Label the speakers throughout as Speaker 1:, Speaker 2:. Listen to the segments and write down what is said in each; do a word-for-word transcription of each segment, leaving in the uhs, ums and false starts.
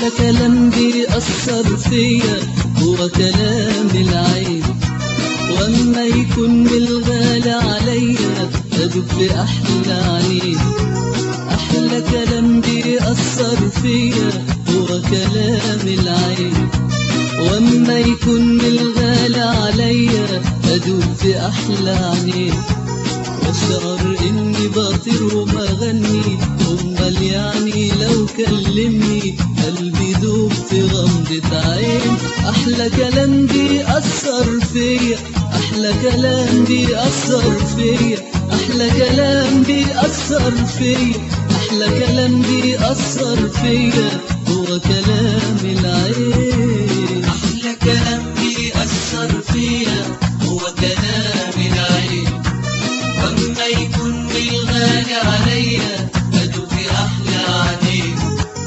Speaker 1: أحلى كلام بيأثر فيا هو كلام العين، واما يكون بالغالي عليا ادوب في احلى عينين. احلى كلام بيأثر فيا هو كلام العين، واما يكون بالغالي عليا ادوب في احلى عينين. واشعر اني بطير وما غني، امال يعني لو كلمني قلبي دوب في غمضة عين. احلى كلام بيأثر فيا، احلى كلام بيأثر فيا، احلى كلام بيأثر فيا، احلى كلام بيأثر فيا هو كلام العين.
Speaker 2: أحلى كلام بيأثر فيا هو كلام العين، وأما يكون بالغالي عليا أدوب في أحلى عينين.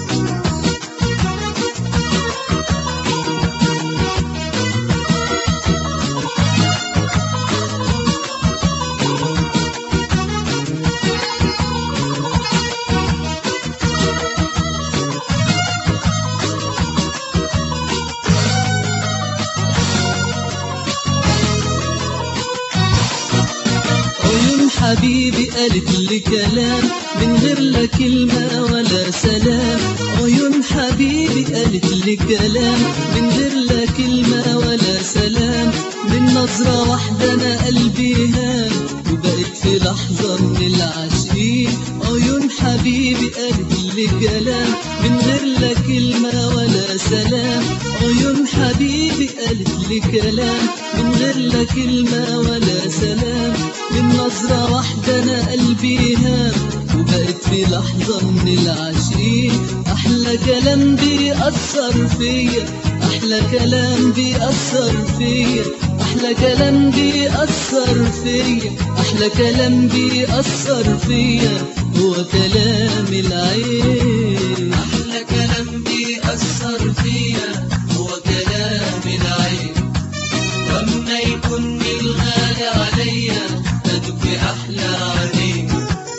Speaker 1: حبيبي قالت لي كلام من غير لا كلمة ولا سلام. عيون حبيبي قالت لي كلام من غير لا كلمة ولا سلام. من نظرة واحدة أنا قلبي هان وبقيت في لحظة من العاشقين. عيون حبيبي قالت لي كلام من غير لا كلمة ولا سلام. عيون حبيبي قالت لي كلام من غير لا كلمة ولا سلام. من نظرة واحدة أنا قلبي هان وبقيت في لحظة من العاشقين. أحلى كلام بيأثر فيا، أحلى كلام بيأثر فيا، أحلى كلام بيأثر فيا، أحلى كلام بيأثر فيا هو كلام العين.
Speaker 2: أحلى كلام بيأثر فيا هو كلام العين، وأما يكون بالغالي عليا أدوب في أحلى عينين.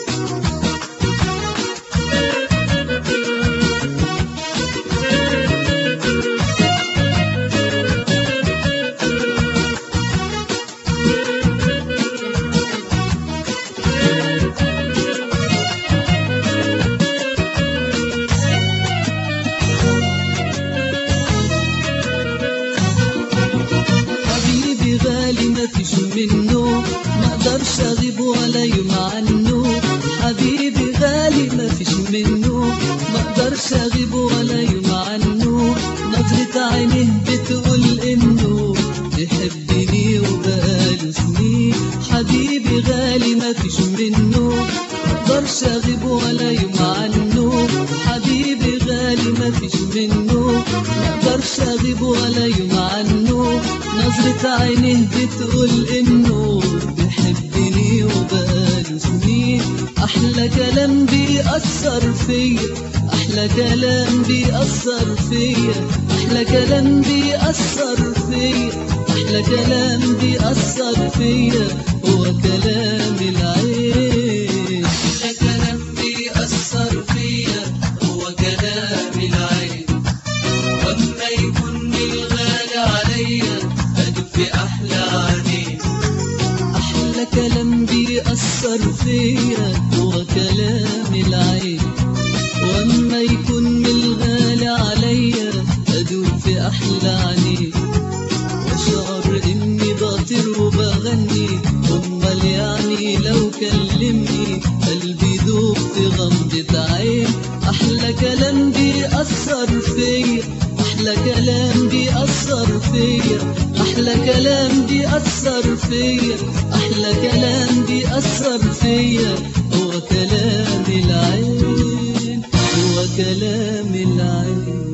Speaker 1: حبيبي غالي مفيش منه مقدرش اغيب ولا يوم عنه. حبيبي غالي مفيش منه مقدرش اغيب ولا يوم عنه. نظرة عينيه بتقول انه بيحبني وبقاله سنين. حبيبي غالي مفيش منه مقدرش اغيب ولا يوم عنه. حبيبي غالي مفيش منه مقدرش اغيب ولا يوم عنه. نظرة عينيه بتقول انه بيحبني وبقاله سنين. احلى كلام بيأثر فيا، احلى كلام بيأثر فيا، احلى كلام بيأثر فيا، احلى كلام بيأثر فيا هو كلام العين.
Speaker 2: أحلى كلام بيأثر فيا هو كلام العين، وأما يكون بالغالي عليا أدوب في أحلى عينين.
Speaker 1: أحلى كلام بيأثر فيا هو كلام العين، وأما يكون بالغالي عليا أدوب في أحلى عينين. وأشعر إني بطير وبغني، أمال يعني لو كلمني قلبي دوب في غمضة عين. أحلى كلام بيأثر فيا، أحلى كلام بيأثر فيا، أحلى كلام بيأثر فيا، أحلى كلام بيأثر فيا هو كلام العين، هو كلام العين.